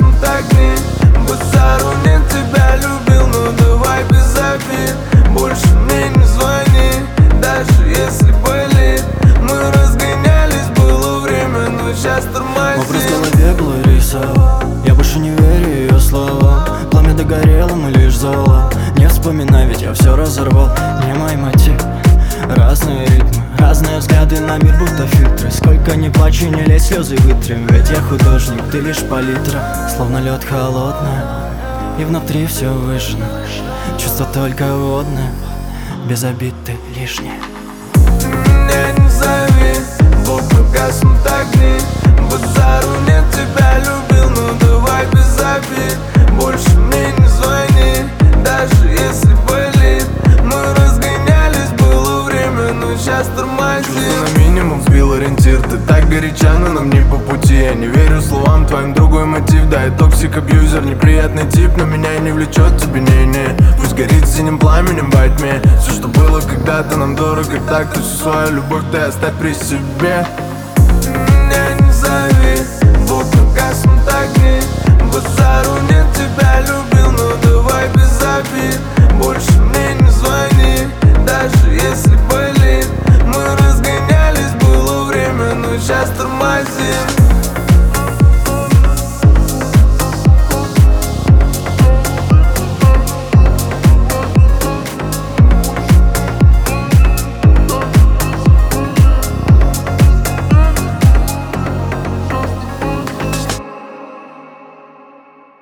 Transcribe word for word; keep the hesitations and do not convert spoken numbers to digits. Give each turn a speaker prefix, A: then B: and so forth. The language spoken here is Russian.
A: гаснут огни. Базару нет, тебя любил, но давай без обид. Больше мне не звони, даже если болит. Мы разгонялись, было время, но сейчас тормозит.
B: Образ в голове был рисовал, я больше не верю ее словам. Пламя догорело, мы лишь зола. Не вспоминай, ведь я все разорвал. Не мой мотив, разные ритмы, разные взгляды на мир, будто фильтры. Сколько не плачу, не лезь, слезы вытрем. Ведь я художник, ты лишь палитра. Словно лед холодная, и внутри все выжжено. Чувство только водное, без обид ты лишняя.
A: Ты меня не зови, вокруг гаснут огни. Базару нет, тебя любил, но давай без обид. Больше мне не звони, даже если болит. Мы разгонялись, было время, но сейчас тормозит. Чувство на минимум сбил ориентир. Ты так горяча, но нам не по пути. Я не верю словам твоим, другой мотив. Да, я токсик-абьюзер, неприятный тип, но меня и не влечет тебе, не-не. Пусть горит синим пламенем во тьме. Все, что было когда-то нам дорого, так. Ты всю свою любовь ты оставь при себе.